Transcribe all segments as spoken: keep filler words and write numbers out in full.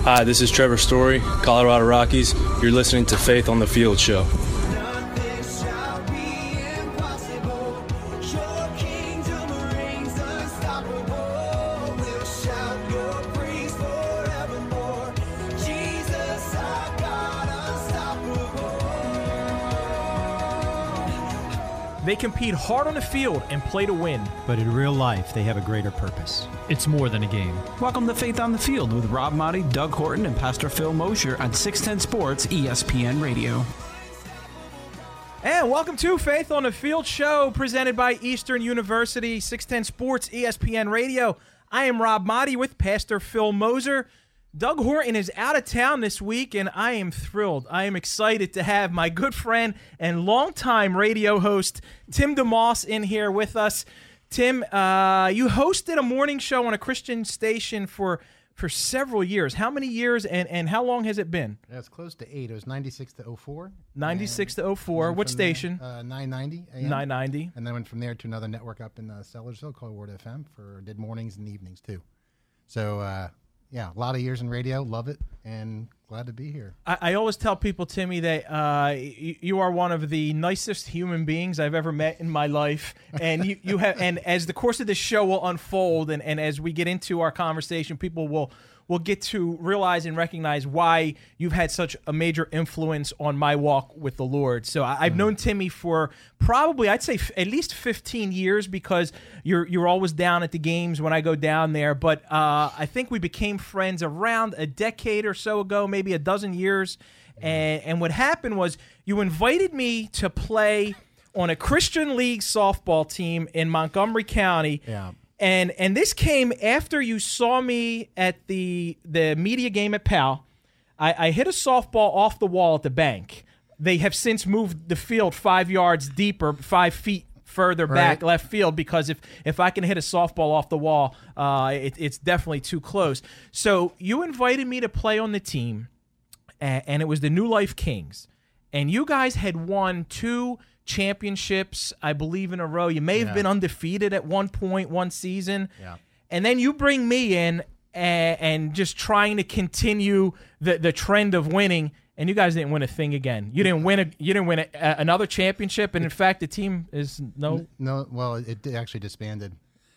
Hi, this is Trevor Story, Colorado Rockies. You're listening to Faith on the Field show. They compete hard on the field and play to win. But in real life, they have a greater purpose. It's more than a game. Welcome to Faith on the Field with Rob Motti, Doug Horton, and Pastor Phil Mosher on six ten Sports E S P N Radio. And welcome to Faith on the Field show presented by Eastern University, six ten Sports E S P N Radio. I am Rob Motti with Pastor Phil Moser. Doug Horton is out of town this week, and I am thrilled. I am excited to have my good friend and longtime radio host, Tim DeMoss, in here with us. Tim, uh, you hosted a morning show on a Christian station for for several years. How many years, and, and how long has it been? Yeah, it's close to eight. It was ninety-six to oh four. ninety-six to oh four. What station? There, uh, nine ninety A M. nine ninety. And then went from there to another network up in uh, Sellersville called Word F M. For did mornings and evenings, too. So, uh, yeah, a lot of years in radio. Love it, and glad to be here. I, I always tell people, Timmy, that uh, you, you are one of the nicest human beings I've ever met in my life, and you, you have. And as the course of this show will unfold, and, and as we get into our conversation, people will will get to realize and recognize why you've had such a major influence on my walk with the Lord. So I, I've mm. known Timmy for probably, I'd say, f- at least fifteen years, because you're you're always down at the games when I go down there. But uh, I think we became friends around a decade or so ago, maybe a dozen years. And, and what happened was you invited me to play on a Christian League softball team in Montgomery County. Yeah. And and this came after you saw me at the the media game at Pal. I, I hit a softball off the wall at the bank. They have since moved the field five yards deeper, five feet further back, right, left field, because if, if I can hit a softball off the wall, uh, it, it's definitely too close. So you invited me to play on the team, and, and it was the New Life Kings. And you guys had won two championships, I believe, in a row. You may have yeah. been undefeated at one point, one season. Yeah. And then you bring me in and, and just trying to continue the, the trend of winning, and you guys didn't win a thing again. You didn't win a, you didn't win a, a, another championship, and in fact, the team is no... No, well, it actually disbanded.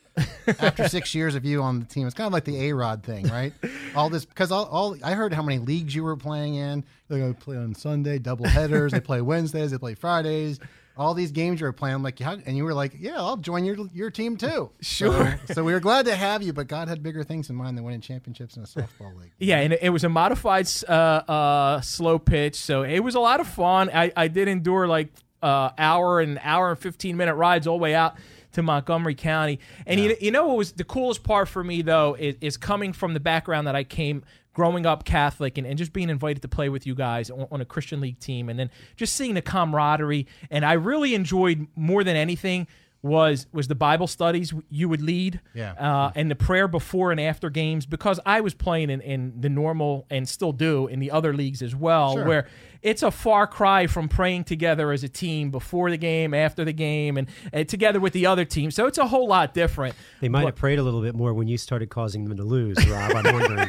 After six years of you on the team, it's kind of like the A-Rod thing, right? All this, because all, all I heard how many leagues you were playing in. They're going to play on Sunday, double headers. They play Wednesdays, they play Fridays. All these games you were playing, I'm like, how, and you were like, yeah, I'll join your your team too. Sure. So, so we were glad to have you, but God had bigger things in mind than winning championships in a softball league. Yeah, and it was a modified uh, uh, slow pitch, so it was a lot of fun. I, I did endure like uh, hour and hour and fifteen minute rides all the way out to Montgomery County. And yeah. you, you know what was the coolest part for me, though, is, is coming from the background that I came growing up Catholic, and, and just being invited to play with you guys on, on a Christian League team, and then just seeing the camaraderie. And I really enjoyed, more than anything, was was the Bible studies you would lead, yeah. uh, and the prayer before and after games, because I was playing in, in the normal, and still do, in the other leagues as well, sure. where it's a far cry from praying together as a team before the game, after the game, and, and together with the other team. So it's a whole lot different. They might but, have prayed a little bit more when you started causing them to lose, Rob. I'm wondering.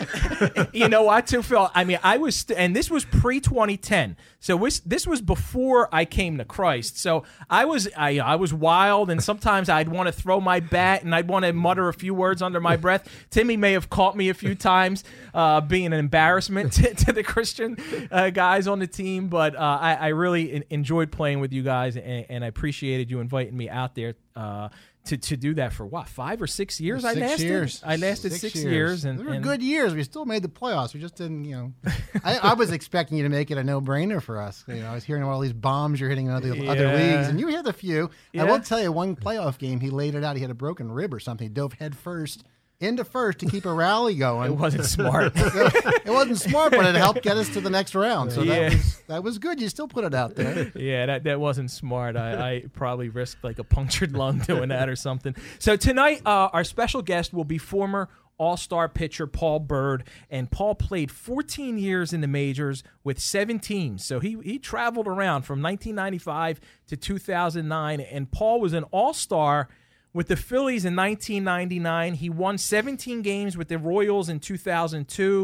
You know what, too, Phil? I mean, I was, st- and this was pre twenty ten. So was, this was before I came to Christ. So I was, I, I was wild, and sometimes I'd want to throw my bat, and I'd want to mutter a few words under my breath. Timmy may have caught me a few times uh, being an embarrassment to, to the Christian uh, guys on the team, but uh, I, I really in, enjoyed playing with you guys, and, and I appreciated you inviting me out there uh, to to do that for what, five or six years? Six I lasted. Years. I lasted six, six years, years and they were and, good years. We still made the playoffs. We just didn't, you know. I, I was expecting you to make it a no-brainer for us. You know, I was hearing all these bombs you're hitting in other yeah. other leagues, and you hit a few. Yeah. I will tell you, one playoff game, he laid it out. He had a broken rib or something. He dove head first into first to keep a rally going. It wasn't smart. It wasn't smart, but it helped get us to the next round. So yeah. that was that was good. You still put it out there. Yeah, that, that wasn't smart. I, I probably risked like a punctured lung doing that or something. So tonight, uh, our special guest will be former All-Star pitcher Paul Byrd, and Paul played fourteen years in the majors with seven teams. So he he traveled around from nineteen ninety-five to two thousand nine, and Paul was an All-Star with the Phillies in nineteen ninety-nine. He won seventeen games with the Royals in two thousand two.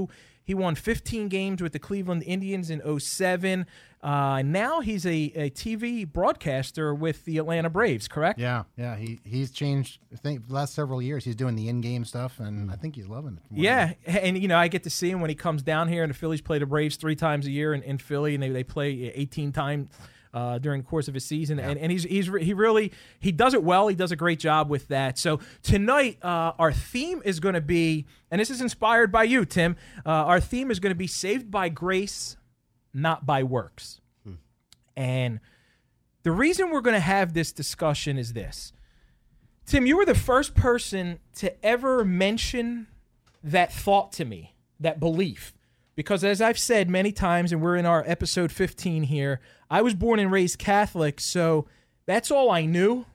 He won fifteen games with the Cleveland Indians in oh seven. Uh, now he's a, a T V broadcaster with the Atlanta Braves, correct? Yeah, yeah. He he's changed. I think the last several years he's doing the in-game stuff, and I think he's loving it. Yeah, and you know I get to see him when he comes down here, and the Phillies play the Braves three times a year in, in Philly, and they, they play eighteen times uh, during the course of his season, yeah. and and he's he's he really he does it well. He does a great job with that. So tonight uh, our theme is going to be, and this is inspired by you, Tim. Uh, our theme is going to be saved by grace, not by works. Hmm. And the reason we're going to have this discussion is this. Tim, you were the first person to ever mention that thought to me, that belief. Because as I've said many times, and we're in our episode fifteen here, I was born and raised Catholic, so that's all I knew.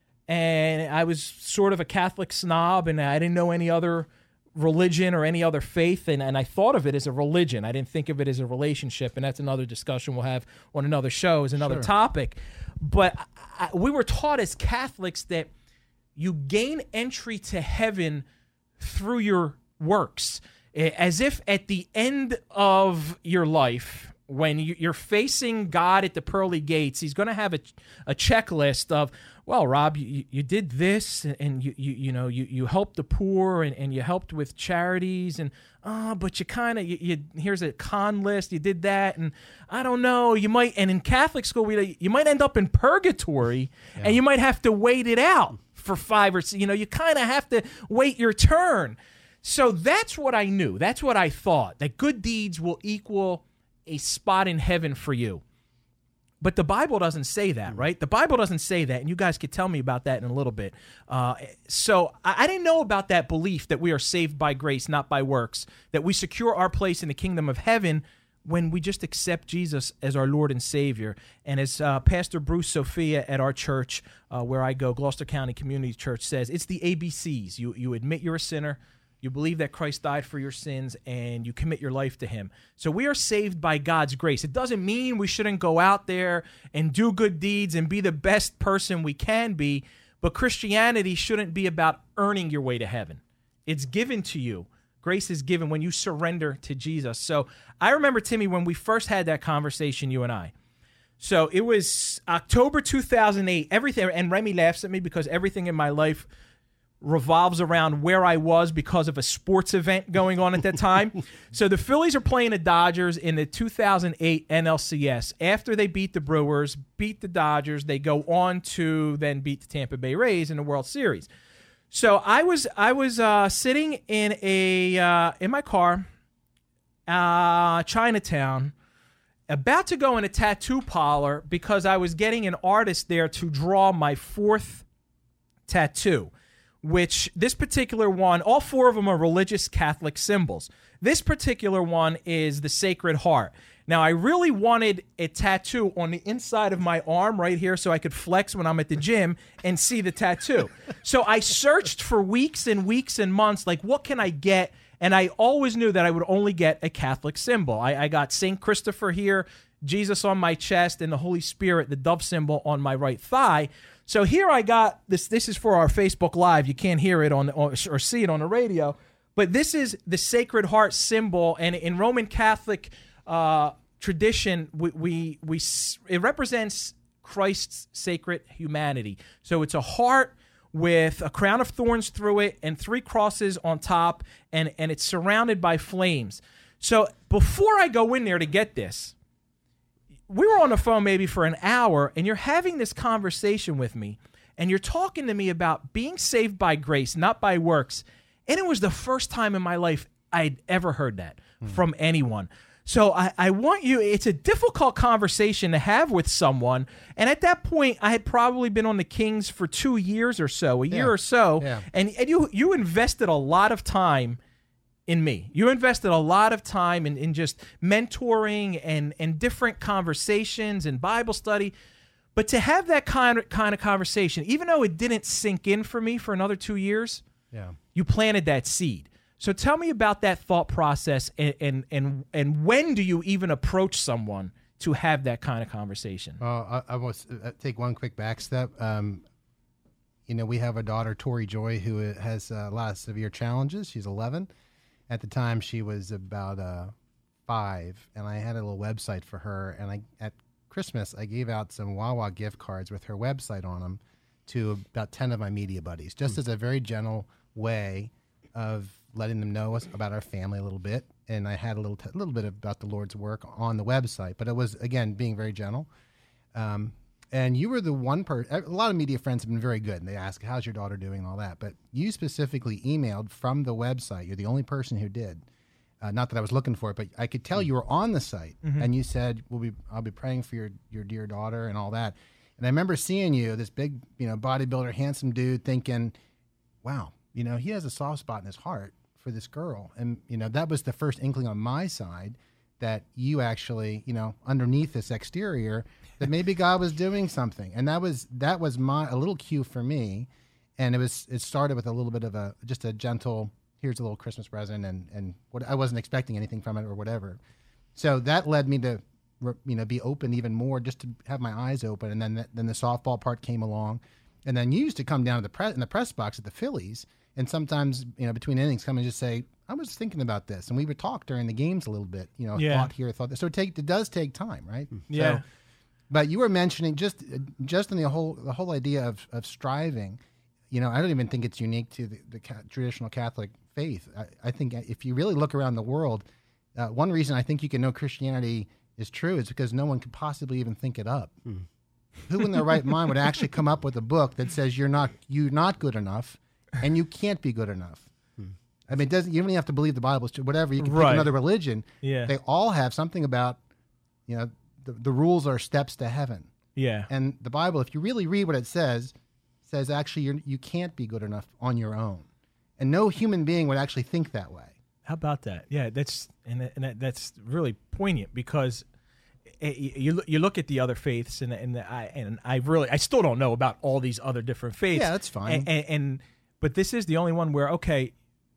And I was sort of a Catholic snob, and I didn't know any other religion or any other faith, and, and I thought of it as a religion. I didn't think of it as a relationship, and that's another discussion we'll have on another show, is another sure. topic. But I, we were taught as Catholics that you gain entry to heaven through your works, as if at the end of your life, when you're facing God at the pearly gates, he's going to have a, a checklist of, well, Rob, you, you did this, and you you you know you, you helped the poor, and, and you helped with charities, and oh, but you kind of you, you here's a con list, you did that, and I don't know, you might, and in Catholic school we you might end up in purgatory, yeah. and you might have to wait it out for five or you know you kind of have to wait your turn. So that's what I knew. That's what I thought, that good deeds will equal a spot in heaven for you. But the Bible doesn't say that, right? The Bible doesn't say that, and you guys could tell me about that in a little bit. Uh, so I, I didn't know about that belief that we are saved by grace, not by works, that we secure our place in the kingdom of heaven when we just accept Jesus as our Lord and Savior. And as uh, Pastor Bruce Sophia at our church, uh, where I go, Gloucester County Community Church, says, it's the A B Cs. You, you admit you're a sinner, you believe that Christ died for your sins, and you commit your life to him. So we are saved by God's grace. It doesn't mean we shouldn't go out there and do good deeds and be the best person we can be, but Christianity shouldn't be about earning your way to heaven. It's given to you. Grace is given when you surrender to Jesus. So I remember, Timmy, when we first had that conversation, you and I. So it was October two thousand eight. Everything, and Remy laughs at me because everything in my life revolves around where I was because of a sports event going on at that time. So the Phillies are playing the Dodgers in the two thousand eight N L C S. After they beat the Brewers, beat the Dodgers, they go on to then beat the Tampa Bay Rays in the World Series. So I was I was uh, sitting in a uh, in my car, uh, Chinatown, about to go in a tattoo parlor because I was getting an artist there to draw my fourth tattoo, which this particular one, all four of them are religious Catholic symbols. This particular one is the Sacred Heart. Now, I really wanted a tattoo on the inside of my arm right here so I could flex when I'm at the gym and see the tattoo. So I searched for weeks and weeks and months, like, what can I get? And I always knew that I would only get a Catholic symbol. I, I got Saint Christopher here, Jesus on my chest, and the Holy Spirit, the dove symbol, on my right thigh. So here I got this. This is for our Facebook Live. You can't hear it on or see it on the radio, but this is the Sacred Heart symbol. And in Roman Catholic uh, tradition, we, we we it represents Christ's sacred humanity. So it's a heart with a crown of thorns through it and three crosses on top, and and it's surrounded by flames. So before I go in there to get this, we were on the phone maybe for an hour, and you're having this conversation with me, and you're talking to me about being saved by grace, not by works. And it was the first time in my life I'd ever heard that mm. from anyone. So I, I want you, it's a difficult conversation to have with someone. And at that point, I had probably been on the Kings for two years or so, a year yeah. or so. Yeah. And, and you you invested a lot of time in me. You invested a lot of time in, in just mentoring and, and different conversations and Bible study. But to have that kind of, kind of conversation, even though it didn't sink in for me for another two years, yeah. you planted that seed. So tell me about that thought process, and, and, and, and when do you even approach someone to have that kind of conversation? Uh, I, I will uh, take one quick back step. Um, you know, we have a daughter, Tori Joy, who has a lot of severe challenges. She's eleven. At the time, she was about uh, five, and I had a little website for her. And I at Christmas, I gave out some Wawa gift cards with her website on them to about ten of my media buddies, just mm. as a very gentle way of letting them know us about our family a little bit. And I had a little t- little bit about the Lord's work on the website, but it was, again, being very gentle. Um, and you were the one person, a lot of media friends have been very good, and they ask, how's your daughter doing and all that. But you specifically emailed from the website. You're the only person who did. Uh, not that I was looking for it, but I could tell you were on the site, mm-hmm. and you said, we'll be, I'll be praying for your, your dear daughter and all that. And I remember seeing you, this big, you know, bodybuilder, handsome dude, thinking, wow, you know, he has a soft spot in his heart for this girl. And, you know, that was the first inkling on my side that you actually, you know, underneath this exterior, that maybe God was doing something. And that was, that was my, a little cue for me. And it was, it started with a little bit of a, just a gentle, here's a little Christmas present. And, and what I wasn't expecting anything from it or whatever. So that led me to, you know, be open even more, just to have my eyes open. And then, the, then the softball part came along. And then you used to come down to the press in the press box at the Phillies, and sometimes, you know, between innings, come and just say, I was thinking about this. And we would talk during the games a little bit, you know, yeah. thought here, thought there. So it, take, it does take time, right? Yeah. So, but you were mentioning just just in the whole the whole idea of, of striving, you know, I don't even think it's unique to the, the ca- traditional Catholic faith. I, I think if you really look around the world, uh, one reason I think you can know Christianity is true is because no one could possibly even think it up. Hmm. Who in their right mind would actually come up with a book that says you're not you're not good enough and you can't be good enough? Hmm. I mean, it doesn't you don't even have to believe the Bible, whatever. You can right. pick another religion. Yeah. They all have something about, you know, the, the rules are steps to heaven. Yeah. And the Bible, if you really read what it says, says actually you're, you can't be good enough on your own. And no human being would actually think that way. How about that? Yeah, that's and, and that, that's really poignant because you you look at the other faiths and and I and I really I still don't know about all these other different faiths. Yeah, that's fine. And, and, and but this is the only one where okay,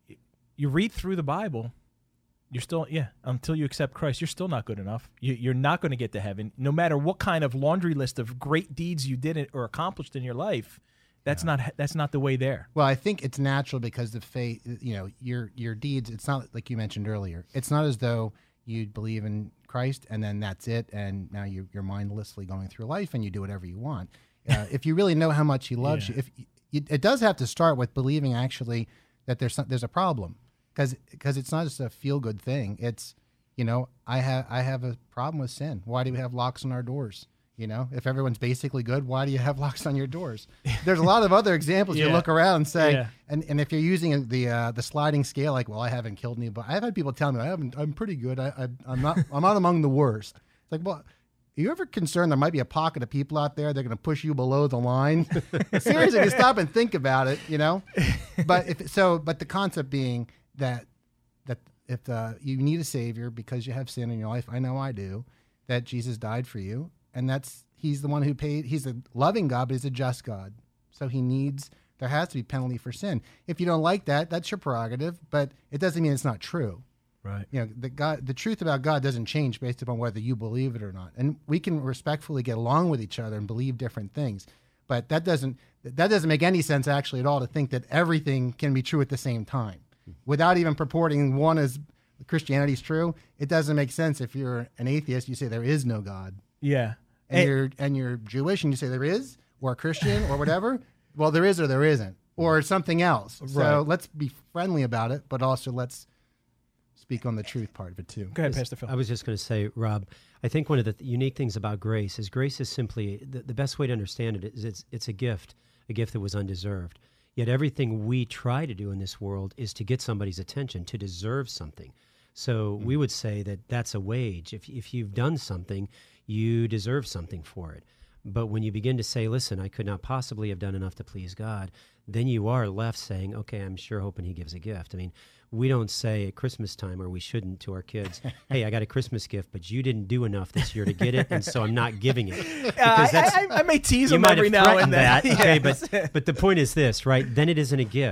you read through the Bible, you're still yeah until you accept Christ, you're still not good enough. You, you're not going to get to heaven, no matter what kind of laundry list of great deeds you did or accomplished in your life. That's yeah. not that's not the way there. Well, I think it's natural because the faith, you know, your your deeds. It's not like you mentioned earlier. It's not as though you believe in Christ and then that's it, and now you, you're mindlessly going through life and you do whatever you want. Uh, if you really know how much He loves yeah. you, if you, it does have to start with believing actually that there's some, there's a problem, because because it's not just a feel good thing. It's, you know, I have I have a problem with sin. Why do we have locks on our doors? You know, if everyone's basically good, why do you have locks on your doors? There's a lot of other examples. yeah. You look around and say, yeah. and, and if you're using the uh, the sliding scale, like, well, I haven't killed anybody. I've had people tell me I haven't. I'm pretty good. I, I I'm not. I'm not among the worst. It's like, well, are you ever concerned there might be a pocket of people out there that are going to push you below the line? Seriously, you stop and think about it. You know, but if so, but the concept being that that if uh, you need a savior because you have sin in your life, I know I do. That Jesus died for you. And that's, he's the one who paid, he's a loving God, but he's a just God. So he needs, there has to be penalty for sin. If you don't like that, that's your prerogative, but it doesn't mean it's not true. Right. You know, the God, the truth about God doesn't change based upon whether you believe it or not. And we can respectfully get along with each other and believe different things. But that doesn't, that doesn't make any sense actually at all to think that everything can be true at the same time. Without even purporting one as Christianity is true, it doesn't make sense if you're an atheist, you say there is no God. Yeah. And, and you're and you're Jewish and you say there is, or Christian or whatever. Well, there is or there isn't, or something else. Right. So let's be friendly about it, but also let's speak on the truth part of it too. Go ahead, Pastor Phil. I was just going to say, Rob, I think one of the th- unique things about grace is grace is simply, the, the best way to understand it is it's, it's a gift, a gift that was undeserved. Yet everything we try to do in this world is to get somebody's attention, to deserve something. So mm-hmm. we would say that that's a wage. If if you've done something, you deserve something for it. But when you begin to say, listen, I could not possibly have done enough to please God, then you are left saying, okay, I'm sure hoping He gives a gift. I mean, we don't say at Christmas time, or we shouldn't, to our kids, hey, I got a Christmas gift, but you didn't do enough this year to get it, and so I'm not giving it. Uh, I, I, I may tease them every now and then. That, okay, yes. but, but the point is this, right? Then it isn't a gift.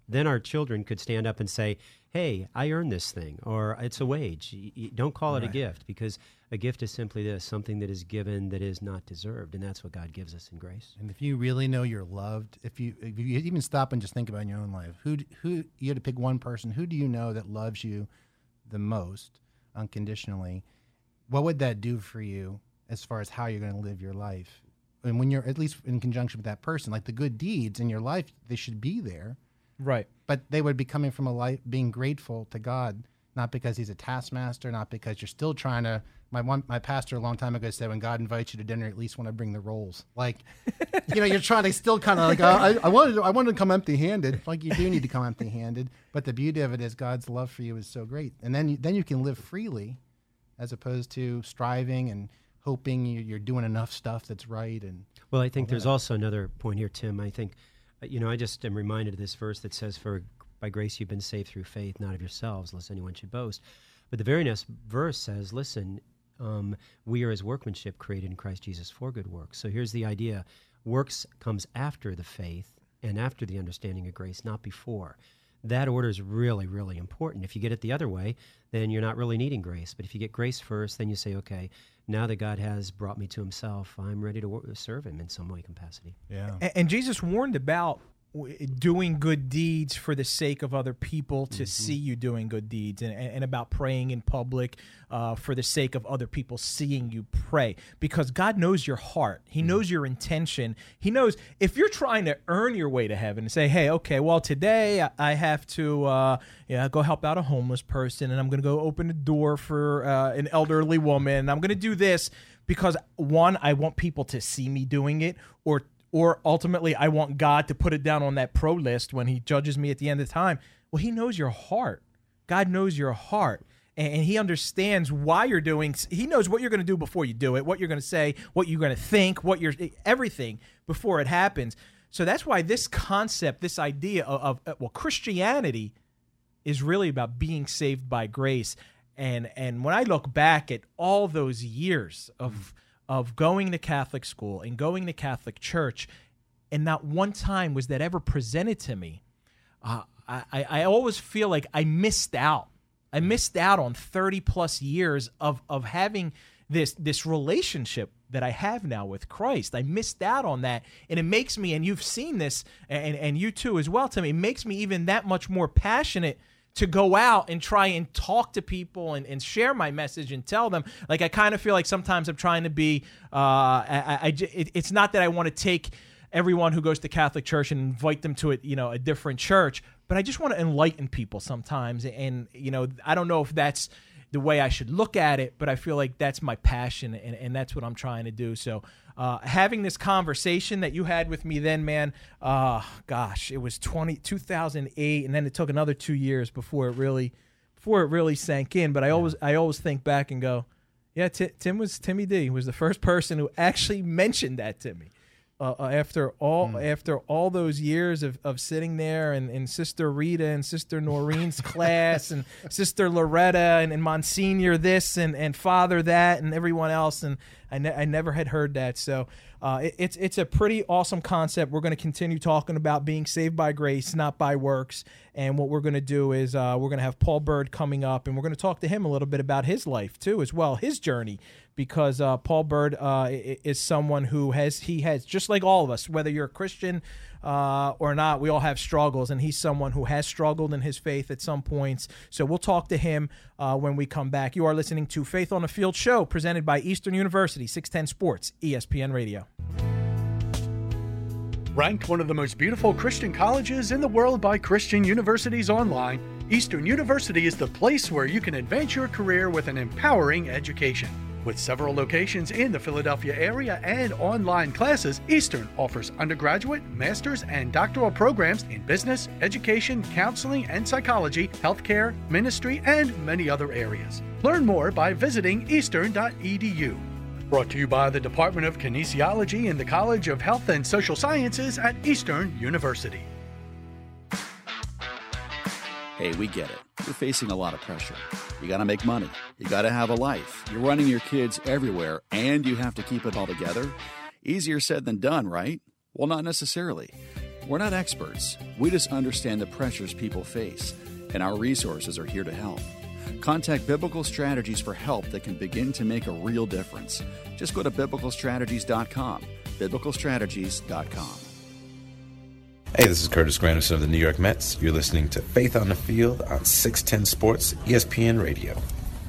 then our children could stand up and say, hey, I earned this thing, or it's a wage. Y- y- Don't call it Right. a gift, because a gift is simply this, something that is given that is not deserved, and that's what God gives us in grace. And if you really know you're loved, if you if you even stop and just think about in your own life, who d- who you had to pick one person, who do you know that loves you the most unconditionally? What would that do for you as far as how you're going to live your life? And when you're at least in conjunction with that person, like the good deeds in your life, they should be there, Right. but they would be coming from a life being grateful to God, not because he's a taskmaster, not because you're still trying to. My one, my pastor a long time ago said, when God invites you to dinner, at least want to bring the rolls. Like, you know, you're trying to still kind of like, uh, I, I wanted, to, I wanted to come empty-handed. Like, you do need to come empty-handed. But the beauty of it is God's love for you is so great, and then you, then you can live freely, as opposed to striving and hoping you, you're doing enough stuff that's right. And Well, I think there's also another point here, Tim. I think, uh, you know, I just am reminded of this verse that says, for by grace you've been saved through faith, not of yourselves, lest anyone should boast. But the very next verse says, listen, um, we are his workmanship created in Christ Jesus for good works. So here's the idea. Works comes after the faith and after the understanding of grace, not before. That order is really, really important. If you get it the other way, then you're not really needing grace. But if you get grace first, then you say, okay, now that God has brought me to himself, I'm ready to wor- serve him in some way capacity. yeah, And, and Jesus warned about w- doing good deeds for the sake of other people to see you doing good deeds, and, and about praying in public uh, for the sake of other people seeing you pray, because God knows your heart. He knows your intention. He knows if you're trying to earn your way to heaven and say, hey, okay, well, today I- I have to uh, yeah, go help out a homeless person, and I'm going to go open a door for uh, an elderly woman, and I'm going to do this because, one, I want people to see me doing it, or Or ultimately, I want God to put it down on that pro list when he judges me at the end of time. Well, he knows your heart. God knows your heart. And he understands why you're doing. He knows what you're going to do before you do it, what you're going to say, what you're going to think, what you're everything before it happens. So that's why this concept, this idea of, of well, Christianity is really about being saved by grace. And and when I look back at all those years of of going to Catholic school and going to Catholic church, and not one time was that ever presented to me, uh, I, I always feel like I missed out. I missed out on thirty plus years of of having this this relationship that I have now with Christ. I missed out on that, and it makes me, and you've seen this, and and you too as well, Tim, it makes me even that much more passionate to go out and try and talk to people and, and share my message and tell them. Like, I kind of feel like sometimes I'm trying to be, uh, I, I, it, it's not that I want to take everyone who goes to Catholic church and invite them to a, you know, a different church, but I just want to enlighten people sometimes. And, you know, I don't know if that's the way I should look at it, but I feel like that's my passion, and, and that's what I'm trying to do. So uh, having this conversation that you had with me then, man, uh, gosh, it was twenty, two thousand eight, and then it took another two years before it really before it really sank in. But I always I always think back and go, yeah, T- Tim was Timmy D was the first person who actually mentioned that to me. Uh, after all, mm. after all those years of, of sitting there, and, and Sister Rita and Sister Noreen's class, and Sister Loretta and, and Monsignor this and, and Father that, and everyone else, and I, ne- I never had heard that. So uh, it, it's it's a pretty awesome concept. We're going to continue talking about being saved by grace, not by works. And what we're going to do is uh, we're going to have Paul Bird coming up, and we're going to talk to him a little bit about his life too, as well, his journey. Because uh, Paul Bird uh, is someone who has, he has, just like all of us, whether you're a Christian uh, or not, we all have struggles, and he's someone who has struggled in his faith at some points. So we'll talk to him uh, when we come back. You are listening to Faith on the Field show, presented by Eastern University, six ten Sports, E S P N Radio. Ranked one of the most beautiful Christian colleges in the world by Christian Universities Online, Eastern University is the place where you can advance your career with an empowering education. With several locations in the Philadelphia area and online classes, Eastern offers undergraduate, master's, and doctoral programs in business, education, counseling and psychology, healthcare, ministry, and many other areas. Learn more by visiting eastern dot e d u. Brought to you by the Department of Kinesiology and the College of Health and Social Sciences at Eastern University. Hey, we get it. You're facing a lot of pressure. You got to make money. You got to have a life. You're running your kids everywhere, and you have to keep it all together. Easier said than done, right? Well, not necessarily. We're not experts. We just understand the pressures people face, and our resources are here to help. Contact Biblical Strategies for help that can begin to make a real difference. Just go to biblical strategies dot com. biblical strategies dot com. Hey, this is Curtis Granderson of the New York Mets. You're listening to Faith on the Field on six ten Sports, E S P N Radio.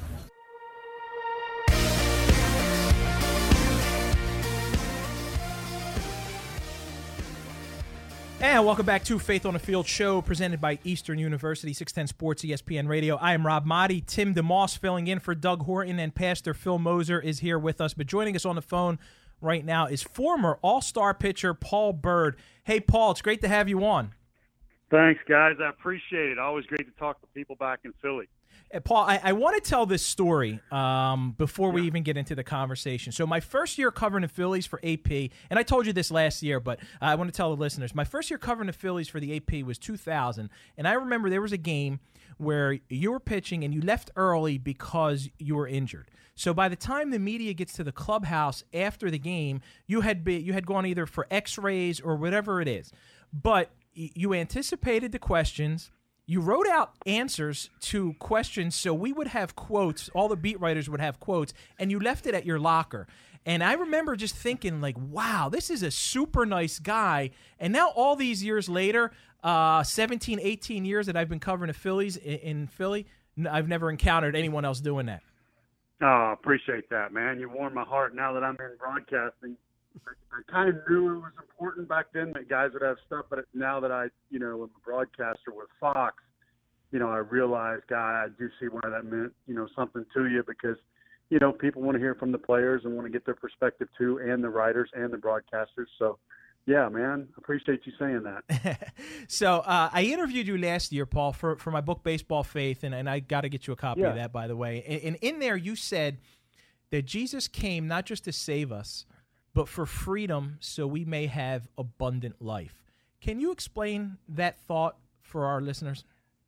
And welcome back to Faith on the Field show presented by Eastern University, six ten Sports, E S P N Radio. I am Rob Motti. Tim DeMoss filling in for Doug Horton, and Pastor Phil Moser is here with us. But joining us on the phone right now is former All-Star pitcher Paul Byrd. Hey, Paul, it's great to have you on. Thanks, guys. I appreciate it. Always great to talk to people back in Philly. Hey, Paul, I, I want to tell this story um, before we even get into the conversation. So my first year covering the Phillies for A P, and I told you this last year, but I want to tell the listeners, my first year covering the Phillies for the A P was two thousand, and I remember there was a game where you were pitching and you left early because you were injured. So by the time the media gets to the clubhouse after the game, you had be, you had gone either for x-rays or whatever it is. But you anticipated the questions. You wrote out answers to questions, so we would have quotes. All the beat writers would have quotes, and you left it at your locker. And I remember just thinking, like, wow, this is a super nice guy. And now all these years later, uh, seventeen, eighteen years that I've been covering the Phillies in, in Philly, I've never encountered anyone else doing that. Oh, appreciate that, man. You warmed my heart now that I'm in broadcasting. I, I kind of knew it was important back then that guys would have stuff, but now that I, you know, am a broadcaster with Fox, you know, I realized, God, I do see why that meant, you know, something to you because, you know, people want to hear from the players and want to get their perspective too, and the writers and the broadcasters. So, yeah, man, appreciate you saying that. so uh, I interviewed you last year, Paul, for, for my book, Baseball Faith, and, and I got to get you a copy yeah. of that, by the way. And, and in there you said that Jesus came not just to save us, but for freedom so we may have abundant life. Can you explain that thought for our listeners?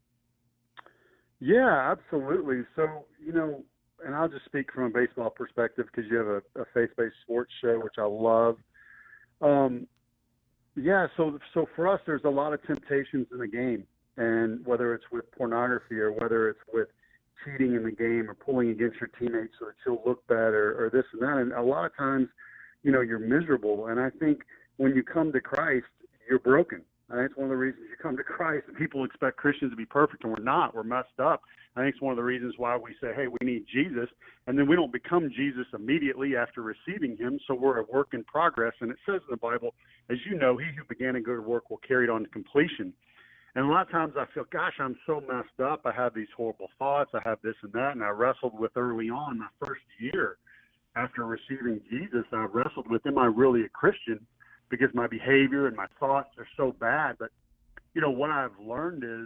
Yeah, absolutely. So, you know, and I'll just speak from a baseball perspective because you have a, a faith-based sports show, which I love. Um, yeah, so so for us, there's a lot of temptations in the game, and whether it's with pornography or whether it's with cheating in the game or pulling against your teammates so that you'll look better or this and that. And a lot of times, you know, you're miserable. And I think when you come to Christ, you're broken. I think it's one of the reasons you come to Christ. And people expect Christians to be perfect, and we're not. We're messed up. I think it's one of the reasons why we say, hey, we need Jesus. And then we don't become Jesus immediately after receiving him, so we're a work in progress. And it says in the Bible, as you know, he who began a good work will carry it on to completion. And a lot of times I feel, gosh, I'm so messed up. I have these horrible thoughts. I have this and that. And I wrestled with early on my first year after receiving Jesus. I wrestled with, am I really a Christian? Because my behavior and my thoughts are so bad. But, you know, what I've learned is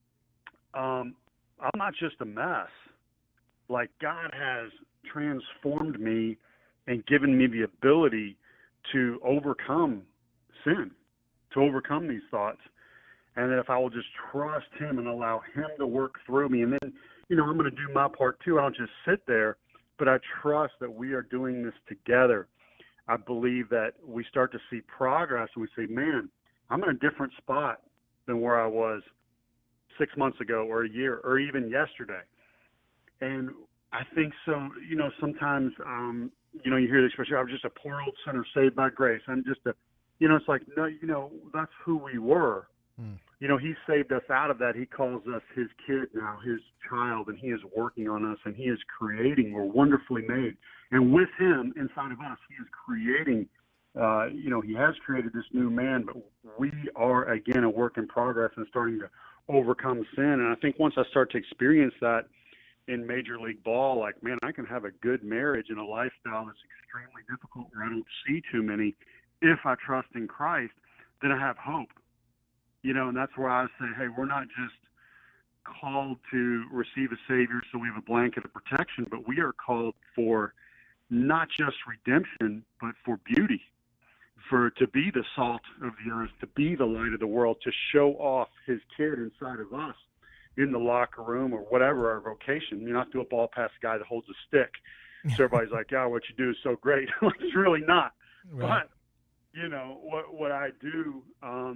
um, I'm not just a mess. Like, God has transformed me and given me the ability to overcome sin, to overcome these thoughts. And that if I will just trust him and allow him to work through me, and then, you know, I'm going to do my part too. I don't just sit there, but I trust that we are doing this together. I believe that we start to see progress and we say, man, I'm in a different spot than where I was six months ago or a year or even yesterday. And I think so, you know, sometimes, um, you know, you hear the expression, I was just a poor old sinner saved by grace. I'm just a, you know, it's like, no, you know, that's who we were. Hmm. You know, he saved us out of that. He calls us his kid now, his child, and he is working on us, and he is creating. We're wonderfully made. And with him inside of us, he is creating, uh, you know, he has created this new man, but we are, again, a work in progress and starting to overcome sin. And I think once I start to experience that in Major League Ball, like, man, I can have a good marriage and a lifestyle that's extremely difficult where I don't see too many. If I trust in Christ, then I have hope. You know, and that's where I say, hey, we're not just called to receive a Savior so we have a blanket of protection, but we are called for not just redemption, but for beauty, for to be the salt of the earth, to be the light of the world, to show off his kid inside of us in the locker room or whatever our vocation. You're not doing a ball past a guy that holds a stick. So everybody's like, yeah, what you do is so great. It's really not. Right. But, you know, what what I do, um,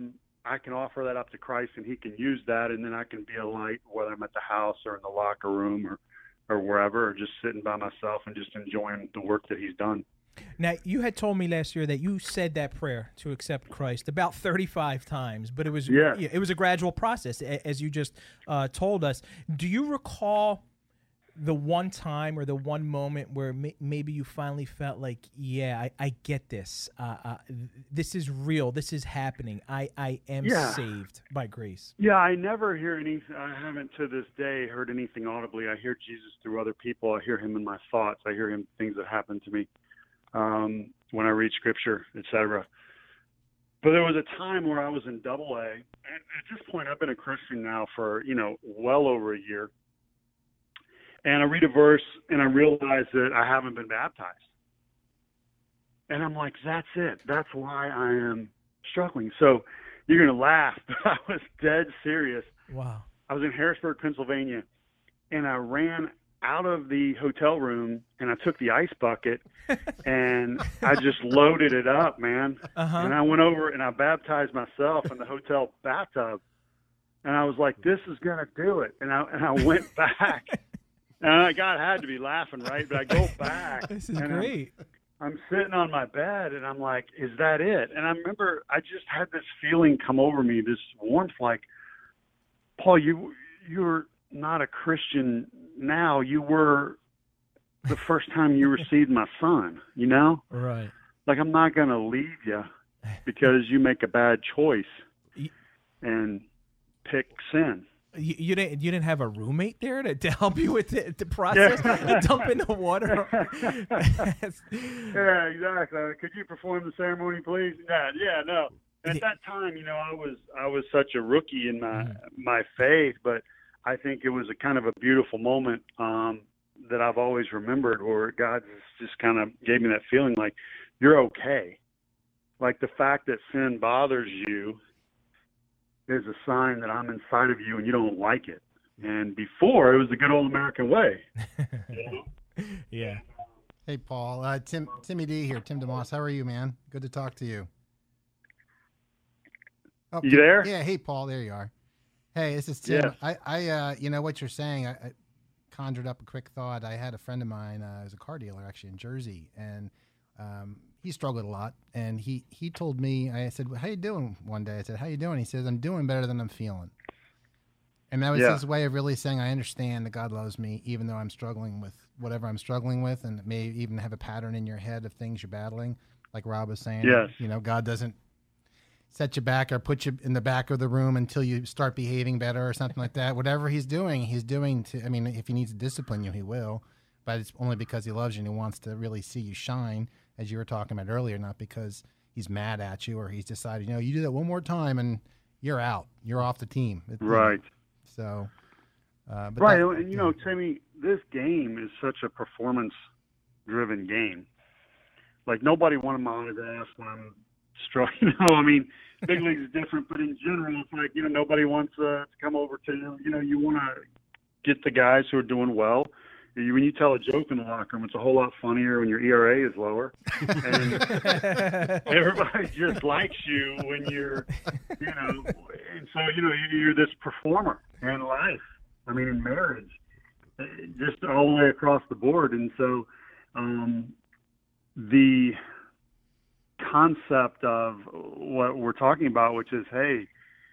I can offer that up to Christ, and he can use that, and then I can be a light, whether I'm at the house or in the locker room or, or wherever, or just sitting by myself and just enjoying the work that he's done. Now, you had told me last year that you said that prayer to accept Christ about thirty-five times, but it was Yeah. it was a gradual process, a- as you just uh, told us. Do you recall the one time or the one moment where may- maybe you finally felt like, yeah, I, I get this. Uh, uh, this is real. This is happening. I, I am Yeah. saved by grace. Yeah, I never hear anything. I haven't to this day heard anything audibly. I hear Jesus through other people. I hear him in my thoughts. I hear him things that happen to me um, when I read Scripture, et cetera. But there was a time where I was in double A. And at this point, I've been a Christian now for, you know, well over a year. And I read a verse, and I realize that I haven't been baptized. And I'm like, that's it. That's why I am struggling. So you're going to laugh, but I was dead serious. Wow. I was in Harrisburg, Pennsylvania, and I ran out of the hotel room, and I took the ice bucket, and I just loaded it up, man. Uh-huh. And I went over, and I baptized myself in the hotel bathtub. And I was like, this is going to do it. And I, and I went back. And I, God had to be laughing, right? But I go back. This is and great. I'm, I'm sitting on my bed, and I'm like, is that it? And I remember I just had this feeling come over me, this warmth, like, Paul, you, you're not a Christian now. You were the first time you received my son, you know? Right. Like, I'm not going to leave you because you make a bad choice and pick sin. You, you didn't. You didn't have a roommate there to, to help you with the, the process. Yeah. Dump in the water. Yeah, exactly. Could you perform the ceremony, please? Yeah, yeah, no. And at that time, you know, I was I was such a rookie in my mm. my faith, but I think it was a kind of a beautiful moment um, that I've always remembered, where God just kind of gave me that feeling like you're okay. Like the fact that sin bothers you is a sign that I'm inside of you and you don't like it. And before, it was the good old American way. You know? Yeah. Hey, Paul. Uh, Tim, Timmy D here. Tim DeMoss. How are you, man? Good to talk to you. Oh, you there? Yeah. Hey, Paul. There you are. Hey, this is Tim. Yes. I, I, uh, you know what you're saying. I, I conjured up a quick thought. I had a friend of mine, uh, who's a car dealer actually in Jersey, and um, he struggled a lot. And he, he told me, I said, well, how you doing one day? I said, how you doing? He says, I'm doing better than I'm feeling. And that was yeah. his way of really saying, I understand that God loves me, even though I'm struggling with whatever I'm struggling with, and it may even have a pattern in your head of things you're battling. Like Rob was saying, yes. you know, God doesn't set you back or put you in the back of the room until you start behaving better or something like that. Whatever he's doing, he's doing to, I mean, if he needs to discipline you, he will, but it's only because he loves you and he wants to really see you shine, as you were talking about earlier, not because he's mad at you or he's decided, you know, you do that one more time and you're out. You're off the team. It, right. So, uh, but right. that, and, you know, Timmy, this game is such a performance-driven game. Like, nobody wanted my autographs when I'm struggling. You know, I mean, big league is different, but in general, it's like, you know, nobody wants uh, to come over to you. You know, you want to get the guys who are doing well. When you tell a joke in the locker room, it's a whole lot funnier when your E R A is lower. And everybody just likes you when you're, you know, and so, you know, you're this performer in life. I mean, in marriage, just all the way across the board. And so um, the concept of what we're talking about, which is, hey,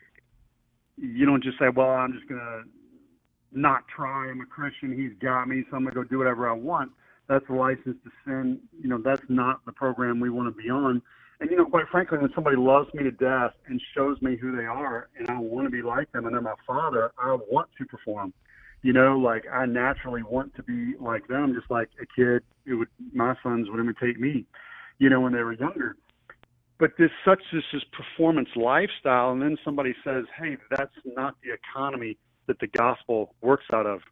you don't just say, well, I'm just going to not try. I'm a Christian. He's got me, so I'm going to go do whatever I want. That's a license to sin. You know, that's not the program we want to be on. And, you know, quite frankly, when somebody loves me to death and shows me who they are and I want to be like them and they're my father, I want to perform. You know, like I naturally want to be like them, just like a kid who would, my sons would imitate me, you know, when they were younger. But this such this is performance lifestyle, and then somebody says, hey, that's not the economy that the gospel works out of.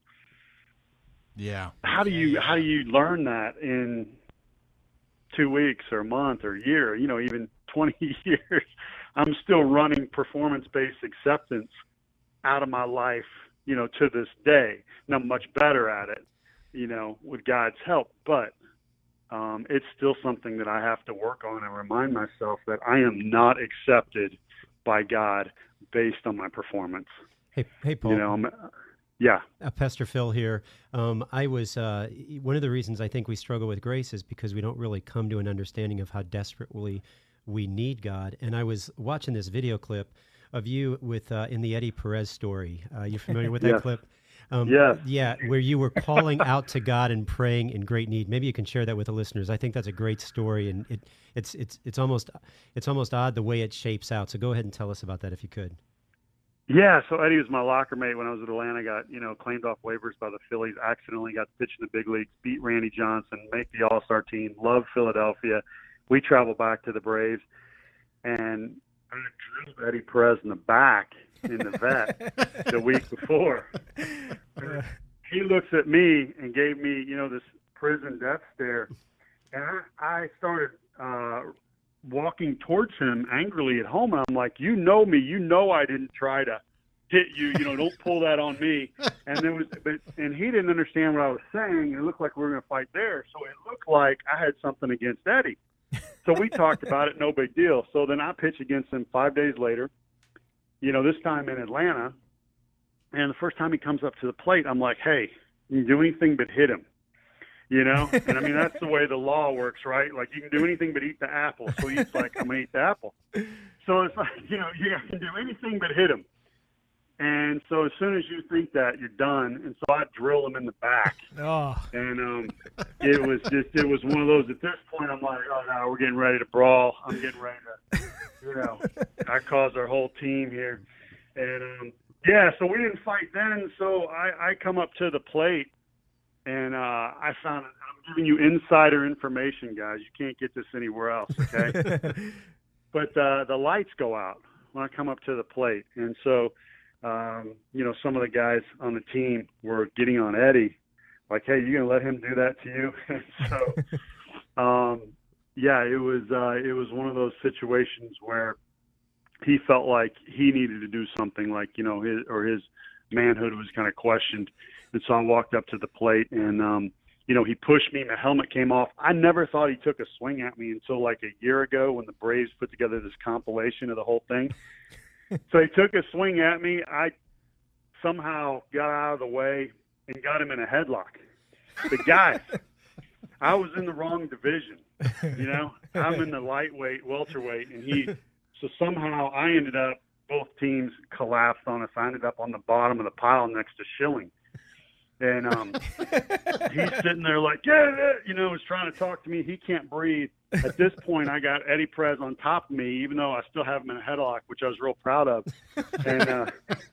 Yeah. How do you how do you learn that in two weeks or a month or a year, you know, even twenty years? I'm still running performance-based acceptance out of my life, you know, to this day. And I'm much better at it, you know, with God's help. But um, it's still something that I have to work on and remind myself that I am not accepted by God based on my performance. Hey, hey, Paul. You know, I'm, yeah. Uh, Pastor Phil here. Um, I was uh, one of the reasons I think we struggle with grace is because we don't really come to an understanding of how desperately we need God. And I was watching this video clip of you with uh, in the Eddie Perez story. Uh, you familiar with that yes. clip? Um, yes. Yeah, where you were calling out to God and praying in great need. Maybe you can share that with the listeners. I think that's a great story, and it it's it's it's almost it's almost odd the way it shapes out. So go ahead and tell us about that if you could. Yeah, so Eddie was my locker mate when I was at Atlanta. Got, you know, claimed off waivers by the Phillies. Accidentally got to pitch in the big leagues, beat Randy Johnson, make the All-Star team, love Philadelphia. We traveled back to the Braves, and I drilled Eddie Perez in the back in the vet the week before. He looks at me and gave me, you know, this prison death stare, and I, I started uh, walking towards him angrily at home. I'm like, you know me, you know I didn't try to hit you, you know, don't pull that on me. And there was, but, and he didn't understand what I was saying. It looked like we were going to fight there, so it looked like I had something against Eddie. So we talked about it, no big deal. So then I pitch against him five days later, you know, this time in Atlanta. And the first time he comes up to the plate, I'm like, hey, you can do anything but hit him, you know? And, I mean, that's the way the law works, right? Like, you can do anything but eat the apple. So he's like, I'm going to eat the apple. So it's like, you know, you can do anything but hit him. And so as soon as you think that, you're done. And so I drill him in the back. Oh. And um, it was just, it was one of those, at this point, I'm like, oh, no, we're getting ready to brawl. I'm getting ready to, you know, I caused our whole team here. And, um, yeah, so we didn't fight then. So I, I come up to the plate, and uh, I found, I'm giving you insider information, guys. You can't get this anywhere else, okay? But uh, the lights go out when I come up to the plate. And so, um, you know, some of the guys on the team were getting on Eddie, like, hey, you going to let him do that to you? And so, um, yeah, it was uh, it was one of those situations where he felt like he needed to do something, like, you know, his or his manhood was kind of questioned. And so I walked up to the plate, and, um, you know, he pushed me. My helmet came off. I never thought he took a swing at me until like a year ago when the Braves put together this compilation of the whole thing. So he took a swing at me. I somehow got out of the way and got him in a headlock. But guys, I was in the wrong division. You know, I'm in the lightweight, welterweight, and he. So somehow I ended up, both teams collapsed on us. I ended up on the bottom of the pile next to Schilling. And um, he's sitting there like, yeah, yeah, you know, was trying to talk to me. He can't breathe. At this point, I got Eddie Perez on top of me, even though I still have him in a headlock, which I was real proud of. And uh,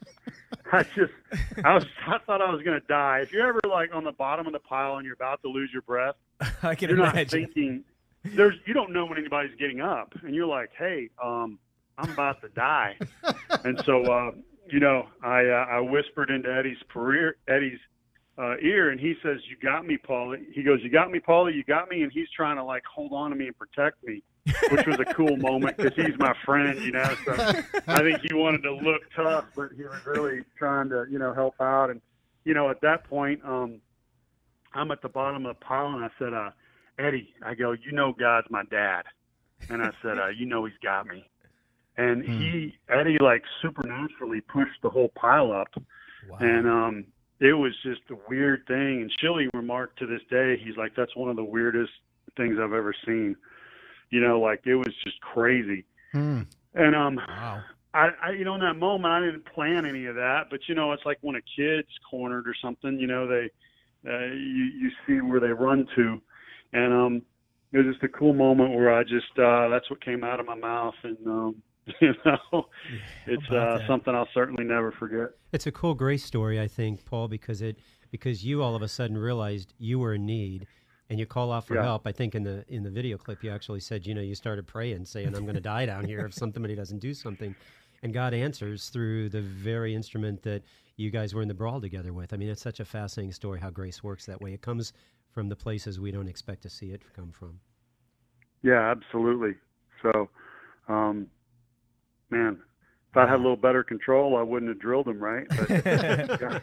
I just, I was, I thought I was going to die. If you're ever like on the bottom of the pile and you're about to lose your breath, I can you're imagine. not thinking. There's, you don't know when anybody's getting up, and you're like, hey, um, I'm about to die. And so, uh, you know, I uh, I whispered into Eddie's career, Eddie's uh, ear, and he says, you got me, Paulie. He goes, you got me, Paulie, you got me. And he's trying to, like, hold on to me and protect me, which was a cool moment because he's my friend, you know. So I think he wanted to look tough, but he was really trying to, you know, help out. And, you know, at that point, um, I'm at the bottom of the pile, and I said, uh, Eddie, I go, you know God's my dad. And I said, uh, you know he's got me. And he, Eddie, like, supernaturally pushed the whole pile up. Wow. And um, it was just a weird thing. And Chili remarked to this day, he's like, that's one of the weirdest things I've ever seen. You know, like, it was just crazy. Hmm. And, um, wow. I, I, you know, in that moment, I didn't plan any of that. But, you know, it's like when a kid's cornered or something, you know, they, uh, you, you see where they run to. And um, it was just a cool moment where I just, uh, that's what came out of my mouth. And, um, you know, it's uh, something I'll certainly never forget. It's a cool grace story, I think, Paul, because it because you all of a sudden realized you were in need and you call out for yeah. help. I think in the in the video clip you actually said, you know, you started praying, saying, I'm going to die down here if somebody doesn't do something. And God answers through the very instrument that you guys were in the brawl together with. I mean, it's such a fascinating story how grace works that way. It comes from the places we don't expect to see it come from. Yeah, absolutely. So, um, man, if I had a little better control, I wouldn't have drilled him, right? But God,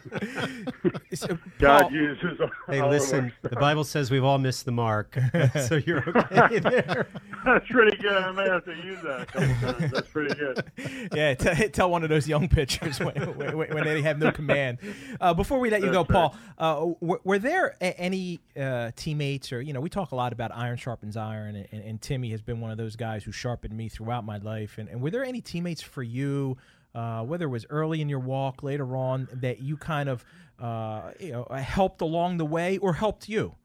so, God Paul, uses all Hey, listen, the Bible says we've all missed the mark, so you're okay there. That's pretty good. I may have to use that a couple times. That's pretty good. Yeah, t- tell one of those young pitchers when, when, when they have no command. Uh, before we let you That's go, right. Paul, uh, were, were there a- any uh, teammates, or, you know, we talk a lot about iron sharpens iron, and, and, and Timmy has been one of those guys who sharpened me throughout my life. And, and were there any teammates for you, uh, whether it was early in your walk, later on, that you kind of uh, you know, helped along the way or helped you?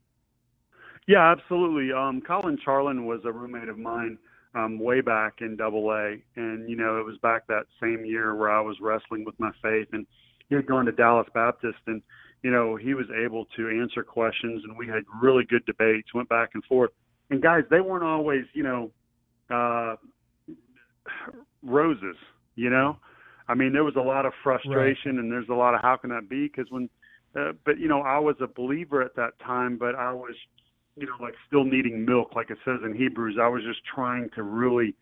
Yeah, absolutely. Um, Colin Charlin was a roommate of mine um, way back in Double A, and you know it was back that same year where I was wrestling with my faith, and he had gone to Dallas Baptist, and you know he was able to answer questions, and we had really good debates, went back and forth. And guys, they weren't always, you know, uh, roses. You know, I mean, there was a lot of frustration, right. And there's a lot of how can that be? Because when, uh, but you know, I was a believer at that time, but I was, you know, like still needing milk, like it says in Hebrews. I was just trying to really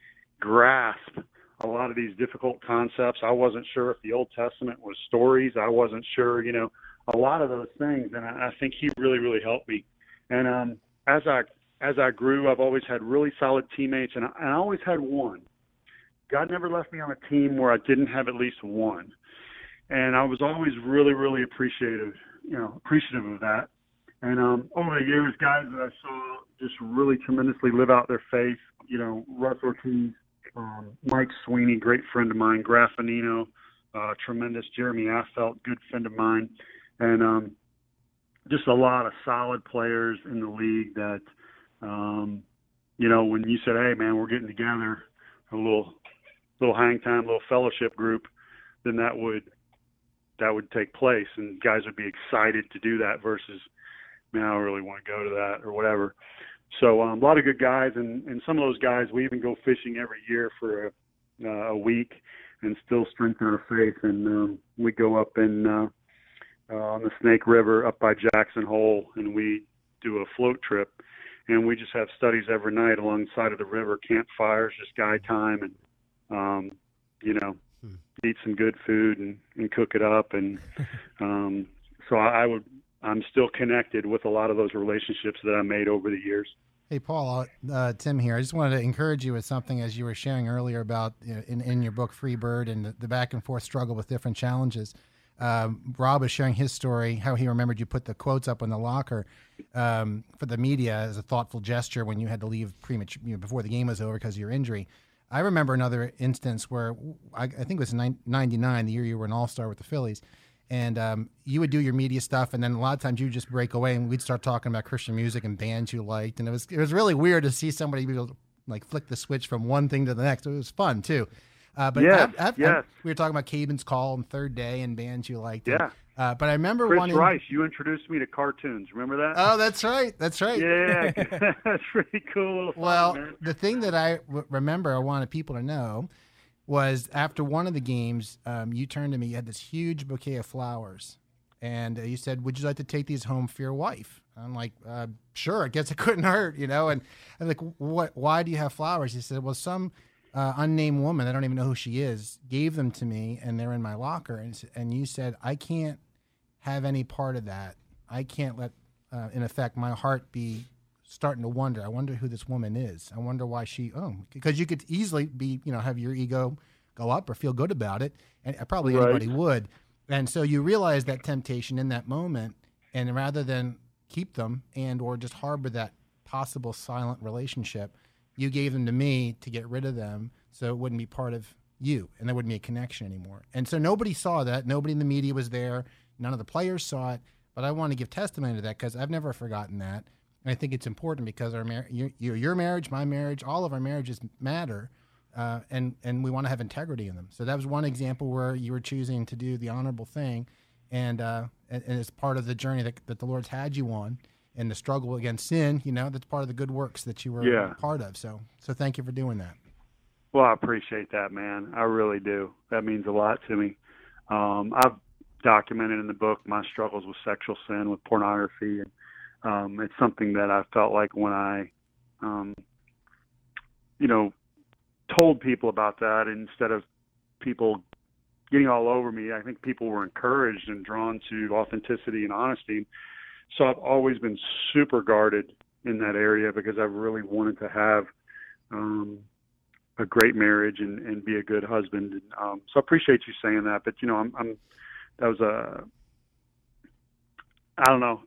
grasp a lot of these difficult concepts. I wasn't sure if the Old Testament was stories. I wasn't sure, you know, a lot of those things. And I, I think he really, really helped me. And um, as I as I grew, I've always had really solid teammates, and I, and I always had one. God never left me on a team where I didn't have at least one. And I was always really, really appreciative, you know, appreciative of that. And um, over the years, guys that I saw just really tremendously live out their faith, you know, Russ Ortiz, um, Mike Sweeney, great friend of mine, Graffinino, uh, tremendous, Jeremy Affelt, good friend of mine, and um, just a lot of solid players in the league that, um, you know, when you said, hey, man, we're getting together, a little little hang time, little fellowship group, then that would that would take place, and guys would be excited to do that versus, man, I don't really want to go to that or whatever. So um, a lot of good guys, and, and some of those guys, we even go fishing every year for a, uh, a week and still strengthen our faith. And um, we go up in uh, uh, on the Snake River up by Jackson Hole, and we do a float trip. And we just have studies every night along the side of the river, campfires, just guy time, and, um, you know, hmm. eat some good food and, and cook it up. And um, so I, I would – I'm still connected with a lot of those relationships that I made over the years. Hey, Paul, uh, Tim here. I just wanted to encourage you with something as you were sharing earlier about you know, in, in your book, Free Bird, and the, the back and forth struggle with different challenges. Um, Rob was sharing his story, how he remembered you put the quotes up in the locker um, for the media as a thoughtful gesture when you had to leave premature, you know, before the game was over because of your injury. I remember another instance where I, I think it was in ninety-nine, the year you were an all-star with the Phillies. And um, you would do your media stuff, and then a lot of times you would just break away, and we'd start talking about Christian music and bands you liked. And it was it was really weird to see somebody be able to, like, flick the switch from one thing to the next. It was fun too. Uh, but yes, I, I, yes. I, we were talking about Caden's Call and Third Day and bands you liked. And, yeah. uh, but I remember Chris one. Rice, you introduced me to cartoons. Remember that? Oh, that's right. That's right. Yeah, that's pretty cool. Well, fun, man. The thing that I w- remember, I wanted people to know, was after one of the games, um, you turned to me. You had this huge bouquet of flowers. And uh, you said, would you like to take these home for your wife? I'm like, uh, sure, I guess it couldn't hurt, you know? And I'm like, what? Why do you have flowers? He said, well, some uh, unnamed woman, I don't even know who she is, gave them to me, and they're in my locker. And, and you said, I can't have any part of that. I can't let, uh, in effect, my heart be starting to wonder. I wonder who this woman is. I wonder why she, oh, because you could easily be, you know, have your ego go up or feel good about it. And probably right. anybody would. And so you realize that temptation in that moment, and rather than keep them and or just harbor that possible silent relationship, you gave them to me to get rid of them so it wouldn't be part of you and there wouldn't be a connection anymore. And so nobody saw that. Nobody in the media was there. None of the players saw it. But I want to give testimony to that because I've never forgotten that. And I think it's important because our mar- your, your, your marriage, my marriage, all of our marriages matter. Uh, and, and we want to have integrity in them. So that was one example where you were choosing to do the honorable thing, and uh, and, and it's part of the journey that, that the Lord's had you on, and the struggle against sin, you know, that's part of the good works that you were yeah. part of. So so thank you for doing that. Well, I appreciate that, man. I really do. That means a lot to me. Um, I've documented in the book my struggles with sexual sin, with pornography, and um, it's something that I felt like when I, um, you know, told people about that instead of people getting all over me, I think people were encouraged and drawn to authenticity and honesty. So I've always been super guarded in that area because I've really wanted to have um, a great marriage and, and be a good husband. And, um, so I appreciate you saying that. But you know, I'm, I'm that was a I don't know.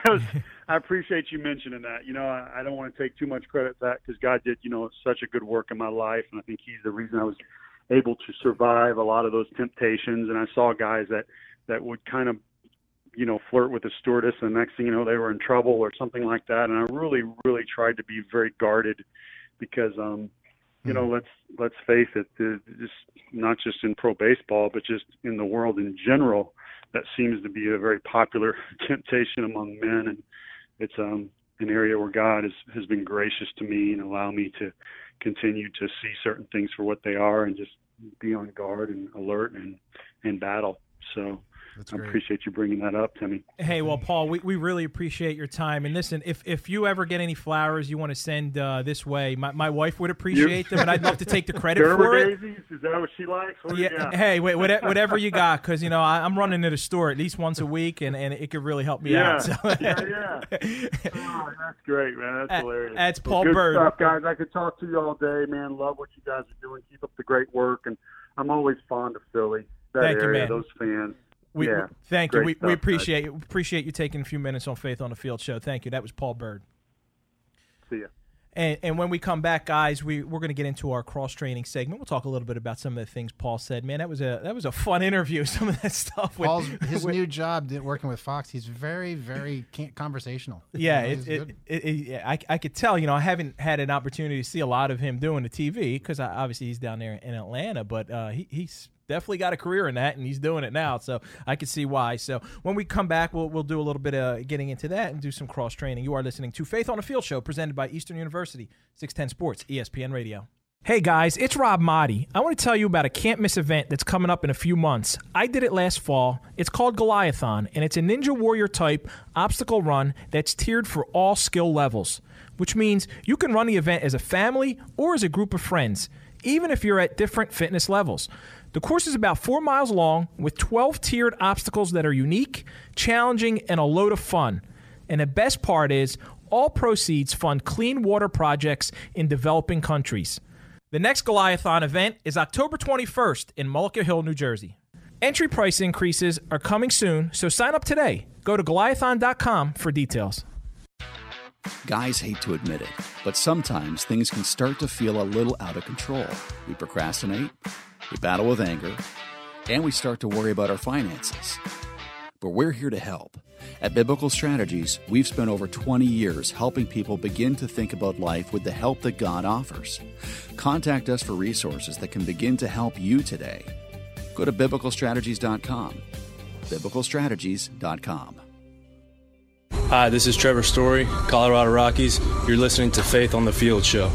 I appreciate you mentioning that. You know, I, I don't want to take too much credit for that because God did, you know, such a good work in my life, and I think He's the reason I was able to survive a lot of those temptations. And I saw guys that that would kind of, you know, flirt with the stewardess, and the next thing you know, they were in trouble or something like that. And I really, really tried to be very guarded because, um, you know, let's let's face it, just not just in pro baseball, but just in the world in general. That seems to be a very popular temptation among men, and it's um, an area where God has, has been gracious to me and allow me to continue to see certain things for what they are and just be on guard and alert and in battle. So I appreciate you bringing that up, Timmy. Hey, well, Paul, we, we really appreciate your time. And listen, if, if you ever get any flowers you want to send uh, this way, my, my wife would appreciate them, and I'd love to take the credit for it. Daisies? Is that what she likes? What yeah. yeah. Hey, wait, whatever you got, because, you know, I, I'm running to the store at least once a week, and, and it could really help me yeah. out. So. yeah, yeah. Oh, that's great, man. That's hilarious. That's Paul well, good Bird. Stuff, guys. I could talk to you all day, man. Love what you guys are doing. Keep up the great work. And I'm always fond of Philly, that Thank area, you, man. those fans. We, yeah, thank you. We, stuff, we appreciate you. Appreciate you taking a few minutes on Faith on the Field show. Thank you. That was Paul Bird. See ya. And, and when we come back, guys, we we're going to get into our cross training segment. We'll talk a little bit about some of the things Paul said. Man, that was a that was a fun interview. Some of that stuff. With, Paul's his with, new job working with Fox. He's very very conversational. Yeah, you know, it, it, it, it, I I could tell. You know, I haven't had an opportunity to see a lot of him doing the T V because obviously he's down there in Atlanta, but uh, he he's. Definitely got a career in that, and he's doing it now, so I can see why. So when we come back, we'll we'll do a little bit of getting into that and do some cross-training. You are listening to Faith on the Field show presented by Eastern University, six ten Sports, E S P N Radio. Hey guys, it's Rob Motti. I want to tell you about a can't-miss event that's coming up in a few months. I did it last fall. It's called Goliathon, and it's a Ninja Warrior-type obstacle run that's tiered for all skill levels, which means you can run the event as a family or as a group of friends, even if you're at different fitness levels. The course is about four miles long with twelve tiered obstacles that are unique, challenging, and a load of fun. And the best part is, all proceeds fund clean water projects in developing countries. The next Goliathon event is October twenty-first in Mullica Hill, New Jersey. Entry price increases are coming soon, so sign up today. Go to Goliathon dot com for details. Guys hate to admit it, but sometimes things can start to feel a little out of control. We procrastinate, we battle with anger, and we start to worry about our finances. But we're here to help. At Biblical Strategies, we've spent over twenty years helping people begin to think about life with the help that God offers. Contact us for resources that can begin to help you today. Go to Biblical Strategies dot com. Biblical Strategies dot com. Hi, this is Trevor Story, Colorado Rockies. You're listening to Faith on the Field show.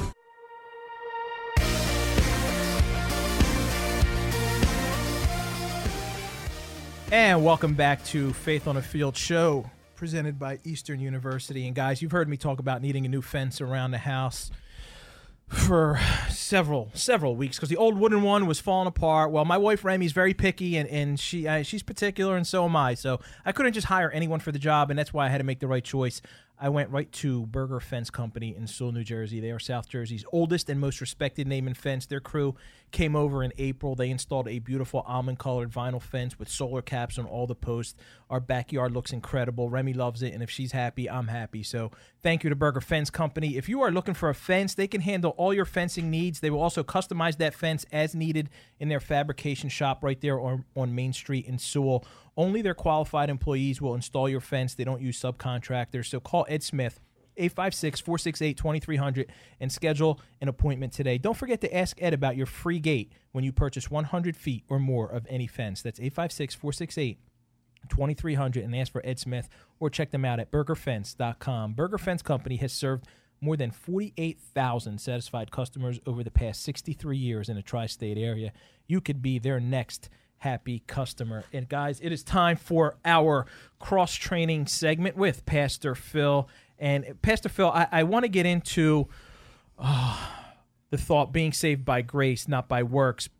And welcome back to Faith on the Field show, presented by Eastern University. And guys, you've heard me talk about needing a new fence around the house for several several weeks because the old wooden one was falling apart. Well, my wife Remy's very picky, and and she uh, she's particular, and so am I. So I couldn't just hire anyone for the job, and that's why I had to make the right choice. I went right to Berger Fence Company in Sewell, New Jersey. They are South Jersey's oldest and most respected name in fence. Their crew came over in April. They installed a beautiful almond-colored vinyl fence with solar caps on all the posts. Our backyard looks incredible. Remy loves it, and if she's happy, I'm happy. So thank you to Berger Fence Company. If you are looking for a fence, they can handle all your fencing needs. They will also customize that fence as needed in their fabrication shop right there on, on Main Street in Sewell. Only their qualified employees will install your fence. They don't use subcontractors. So call Ed Smith, eight five six, four six eight, two three zero zero, and schedule an appointment today. Don't forget to ask Ed about your free gate when you purchase one hundred feet or more of any fence. That's eight five six, four six eight, two three zero zero, and ask for Ed Smith, or check them out at Berger Fence dot com. Berger Fence Company has served more than forty-eight thousand satisfied customers over the past sixty-three years in the tri-state area. You could be their next happy customer. And guys, it is time for our cross-training segment with Pastor Phil. And Pastor Phil, I, I want to get into uh, the thought being saved by grace, not by works. But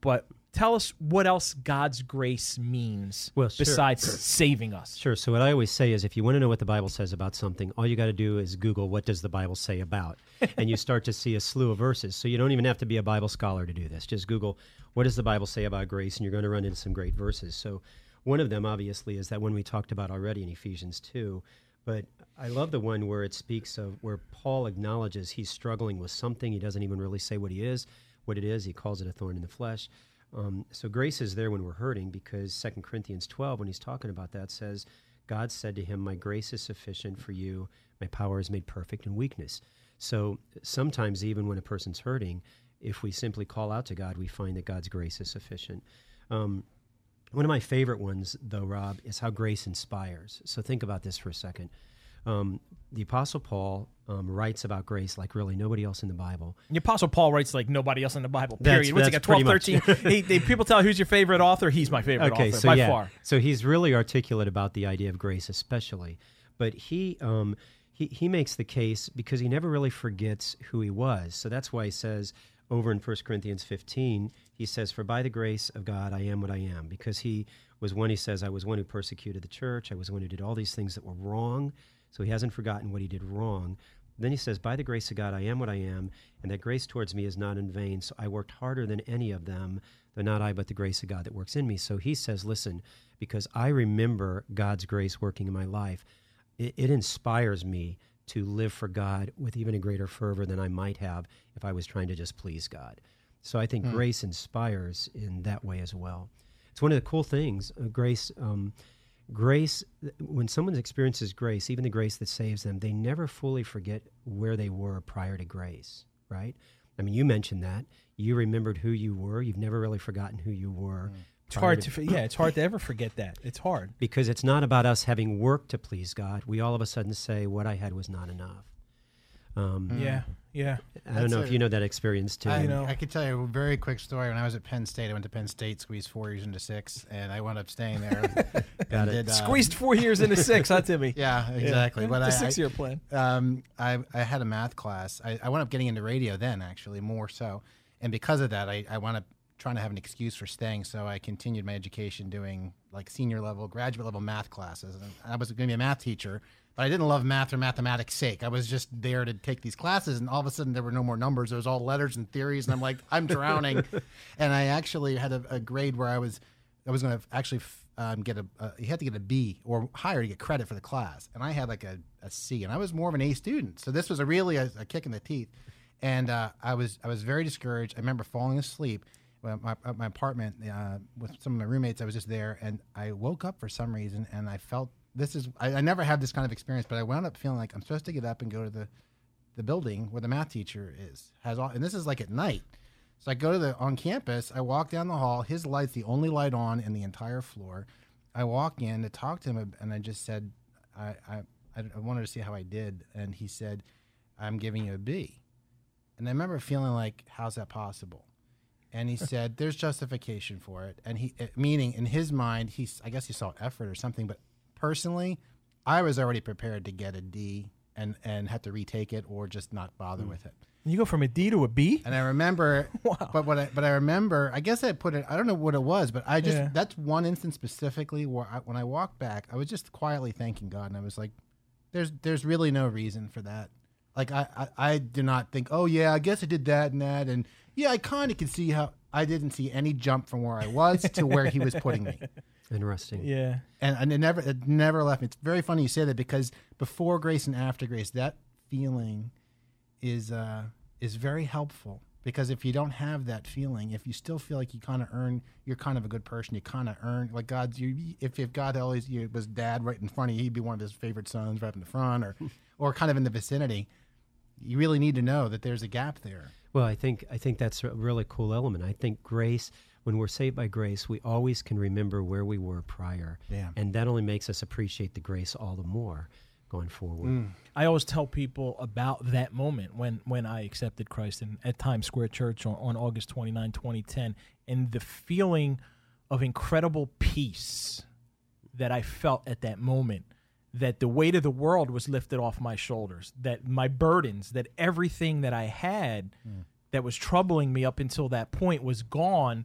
tell us what else God's grace means Well, sure. besides saving us. Sure. So what I always say is if you want to know what the Bible says about something, all you got to do is Google what does the Bible say about, and you start to see a slew of verses. So you don't even have to be a Bible scholar to do this. Just Google what does the Bible say about grace, and you're going to run into some great verses. So one of them, obviously, is that one we talked about already in Ephesians two. But I love the one where it speaks of where Paul acknowledges he's struggling with something. He doesn't even really say what he is, what it is. He calls it a thorn in the flesh. Um, so grace is there when we're hurting, because Second Corinthians twelve, when he's talking about that, says, God said to him, my grace is sufficient for you. My power is made perfect in weakness. So sometimes even when a person's hurting, if we simply call out to God, we find that God's grace is sufficient. Um, one of my favorite ones, though, Rob, is how grace inspires. So think about this for a second. Um, the Apostle Paul um, writes about grace like really nobody else in the Bible. The Apostle Paul writes like nobody else in the Bible, That's- period. What's he that's got, twelve, pretty much. thirteen? he, they, people tell who's your favorite author. He's my favorite Okay, author, so by yeah. far. So he's really articulate about the idea of grace especially. But he, um, he, he makes the case because he never really forgets who he was. So that's why he says over in First Corinthians fifteen, he says, for by the grace of God I am what I am. Because he was one, he says, I was one who persecuted the church. I was one who did all these things that were wrong. So he hasn't forgotten what he did wrong. Then he says, by the grace of God, I am what I am, and that grace towards me is not in vain. So I worked harder than any of them, though not I, but the grace of God that works in me. So he says, listen, because I remember God's grace working in my life, it, it inspires me to live for God with even a greater fervor than I might have if I was trying to just please God. So I think mm. grace inspires in that way as well. It's one of the cool things, uh, grace... Um, Grace, when someone experiences grace, even the grace that saves them, they never fully forget where they were prior to grace, right? I mean, you mentioned that. You remembered who you were. You've never really forgotten who you were. It's hard to, to, yeah, it's hard to ever forget that. It's hard. Because it's not about us having worked to please God. We all of a sudden say, what I had was not enough. Um, yeah, yeah. I don't That's know a, if you know that experience too. I, you know. I could tell you a very quick story. When I was at Penn State, I went to Penn State, squeezed four years into six, and I wound up staying there. Got it. Did, uh, Squeezed four years into six, huh, Timmy? Yeah, exactly. Yeah. But the I, six-year plan. Um, I, I had a math class. I, I wound up getting into radio then, actually, more so. And because of that, I, I wound up trying to have an excuse for staying, so I continued my education doing like senior level, graduate level math classes. And I was going to be a math teacher, but I didn't love math for mathematics' sake. I was just there to take these classes, and all of a sudden there were no more numbers. There was all letters and theories, and I'm like, I'm drowning. And I actually had a, a grade where I was, I was going to actually um, get a, uh, you had to get a B or higher to get credit for the class, and I had like a, a C, and I was more of an A student. So this was a really a, a kick in the teeth, and uh, I was I was very discouraged. I remember falling asleep. My, my apartment uh, with some of my roommates, I was just there, and I woke up for some reason, and I felt this is I, I never had this kind of experience, but I wound up feeling like I'm supposed to get up and go to the the building where the math teacher is has all, and this is like at night. So I go to the on campus. I walk down the hall. His light's the only light on in the entire floor. I walk in to talk to him, and I just said, I I, I wanted to see how I did, and he said, I'm giving you a B, and I remember feeling like, how's that possible? And he said, there's justification for it. And he, meaning in his mind, he's, I guess he saw effort or something. But personally, I was already prepared to get a D and, and have to retake it or just not bother mm. with it. You go from a D to a B? And I remember, wow. but what I, but I remember, I guess I put it, I don't know what it was, but I just, yeah. that's one instance specifically where I, when I walked back, I was just quietly thanking God. And I was like, there's, there's really no reason for that. Like, I, I, I do not think, oh, yeah, I guess I did that and that. And, yeah, I kind of could see how I didn't see any jump from where I was to where he was putting me. Interesting. Yeah. And, and it never it never left me. It's very funny you say that because before grace and after grace, that feeling is uh, is very helpful. Because if you don't have that feeling, if you still feel like you kind of earn, you're kind of a good person, you kind of earn, like God's, you, if, if God always you, was dad right in front of you, he'd be one of his favorite sons right up in the front or, or kind of in the vicinity, you really need to know that there's a gap there. Well, I think I think that's a really cool element. I think grace, when we're saved by grace, we always can remember where we were prior. Yeah. And that only makes us appreciate the grace all the more going forward. Mm. I always tell people about that moment when, when I accepted Christ in, at Times Square Church on, on August twenty-ninth, twenty ten, and the feeling of incredible peace that I felt at that moment, that the weight of the world was lifted off my shoulders, that my burdens, that everything that I had mm. that was troubling me up until that point was gone.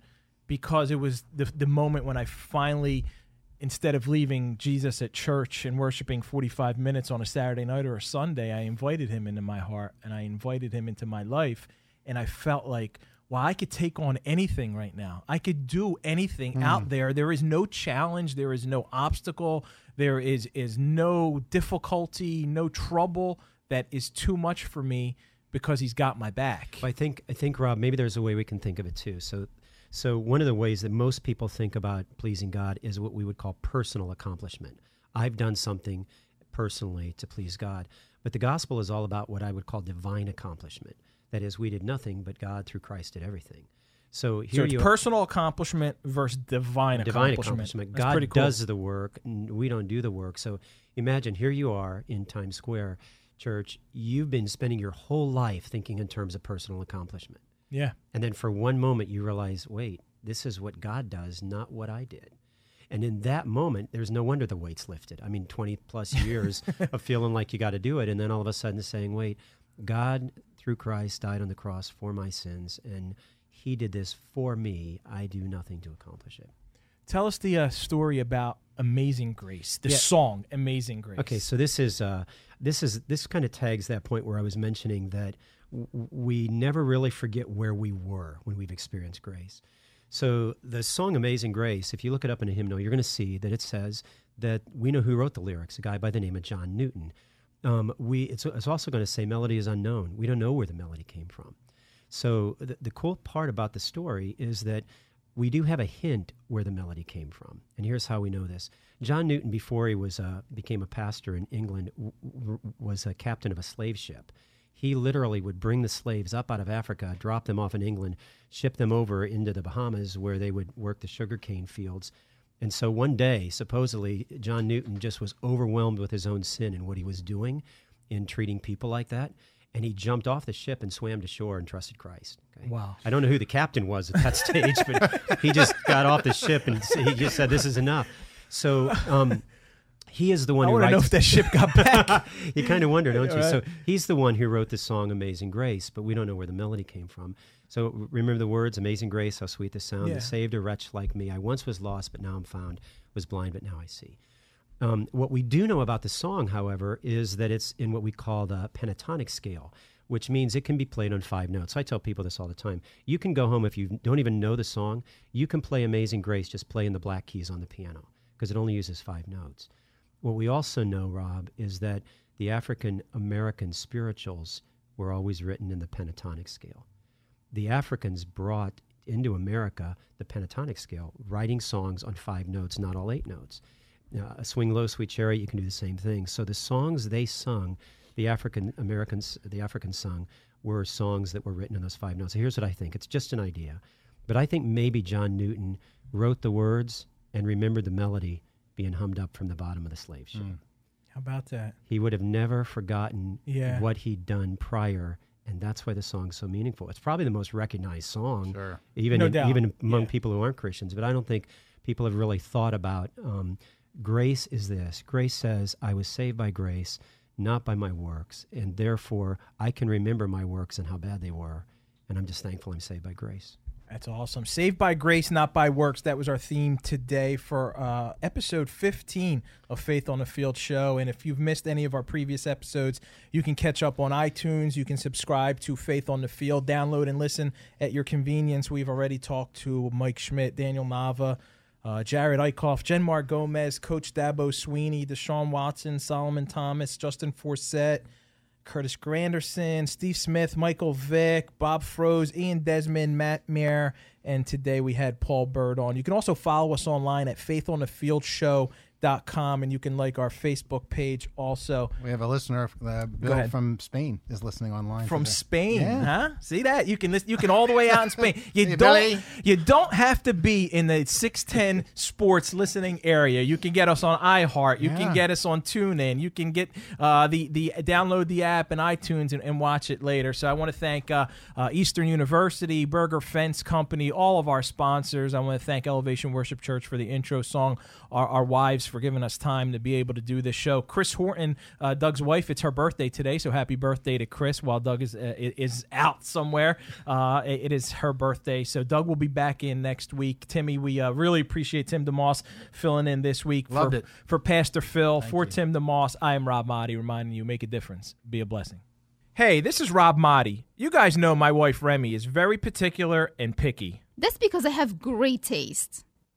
because it was the the moment when I finally, instead of leaving Jesus at church and worshiping forty-five minutes on a Saturday night or a Sunday, I invited him into my heart and I invited him into my life. And I felt like, wow, I could take on anything right now. I could do anything mm. out there. There is no challenge. There is no obstacle. There is, is no difficulty, no trouble that is too much for me because he's got my back. Well, I think, I think, Rob, maybe there's a way we can think of it too. So So one of the ways that most people think about pleasing God is what we would call personal accomplishment. I've done something personally to please God. But the gospel is all about what I would call divine accomplishment. That is, we did nothing, but God through Christ did everything. So here so it's you personal accomplishment versus divine, divine accomplishment. accomplishment. That's God pretty cool. does the work, and we don't do the work. So imagine, here you are in Times Square, church. You've been spending your whole life thinking in terms of personal accomplishment. Yeah. And then for one moment you realize, wait, this is what God does, not what I did. And in that moment, there's no wonder the weight's lifted. I mean, twenty plus years of feeling like you got to do it. And then all of a sudden saying, wait, God through Christ died on the cross for my sins, and he did this for me. I do nothing to accomplish it. Tell us the uh, story about Amazing Grace, the yeah. song Amazing Grace. Okay, so this is uh, this is this kind of tags that point where I was mentioning that w- we never really forget where we were when we've experienced grace. So the song Amazing Grace, if you look it up in a hymnal, you're going to see that it says that we know who wrote the lyrics, a guy by the name of John Newton. Um, we it's, it's also going to say melody is unknown. We don't know where the melody came from. So the, the cool part about the story is that we do have a hint where the melody came from. And here's how we know this. John Newton, before he was uh, became a pastor in England, w- w- was a captain of a slave ship. He literally would bring the slaves up out of Africa, drop them off in England, ship them over into the Bahamas where they would work the sugarcane fields. And so one day, supposedly, John Newton just was overwhelmed with his own sin and what he was doing in treating people like that. And he jumped off the ship and swam to shore and trusted Christ. Okay? Wow. I don't know who the captain was at that stage, but he just got off the ship and he just said, this is enough. So um, he is the one I who writes... I want to know if that ship got back. You kind of wonder, don't you? Right. So he's the one who wrote the song Amazing Grace, but we don't know where the melody came from. So remember the words, Amazing Grace, how sweet the sound, yeah. that saved a wretch like me. I once was lost, but now I'm found, was blind, but now I see. Um, what we do know about the song, however, is that it's in what we call the pentatonic scale, which means it can be played on five notes. I tell people this all the time. You can go home if you don't even know the song. You can play Amazing Grace just playing the black keys on the piano because it only uses five notes. What we also know, Rob, is that the African-American spirituals were always written in the pentatonic scale. The Africans brought into America the pentatonic scale, writing songs on five notes, not all eight notes. Uh, Swing Low, Sweet Chariot, you can do the same thing. So the songs they sung, the African Americans, the Africans sung, were songs that were written in those five notes. So here's what I think. It's just an idea. But I think maybe John Newton wrote the words and remembered the melody being hummed up from the bottom of the slave ship. Mm. How about that? He would have never forgotten yeah. what he'd done prior, and that's why the song's so meaningful. It's probably the most recognized song, sure. even no in, doubt. even among yeah. people who aren't Christians. But I don't think people have really thought about um, grace is this. Grace says, I was saved by grace, not by my works, and therefore I can remember my works and how bad they were, and I'm just thankful I'm saved by grace. That's awesome. Saved by grace, not by works. That was our theme today for uh, episode fifteen of Faith on the Field show. And if you've missed any of our previous episodes, you can catch up on iTunes. You can subscribe to Faith on the Field, download and listen at your convenience. We've already talked to Mike Schmidt, Daniel Nava, uh, Jared Eichhoff, Jenmar Gomez, Coach Dabo Sweeney, Deshaun Watson, Solomon Thomas, Justin Forsett, Curtis Granderson, Steve Smith, Michael Vick, Bob Froese, Ian Desmond, Matt Mayer, and today we had Paul Bird on. You can also follow us online at faith on the field show dot com, and you can like our Facebook page also. We have a listener, uh, Bill from Spain, is listening online. From today. Spain, yeah. huh? See that? You can listen, you can all the way out in Spain. You hey, don't Billy. you don't have to be in the six ten Sports listening area. You can get us on iHeart. You yeah. can get us on TuneIn. You can get uh, the the download the app in iTunes and, and watch it later. So I want to thank uh, uh, Eastern University, Burger Fence Company, all of our sponsors. I want to thank Elevation Worship Church for the intro song, our, our wives for for giving us time to be able to do this show. Chris Horton, uh, Doug's wife, it's her birthday today, so happy birthday to Chris while Doug is uh, is out somewhere. Uh, it is her birthday, so Doug will be back in next week. Timmy, we uh, really appreciate Tim DeMoss filling in this week Loved for, it. for Pastor Phil. Thank for you. Tim DeMoss, I am Rob Motti, reminding you, make a difference. Be a blessing. Hey, this is Rob Motti. You guys know my wife Remy is very particular and picky. That's because I have great taste.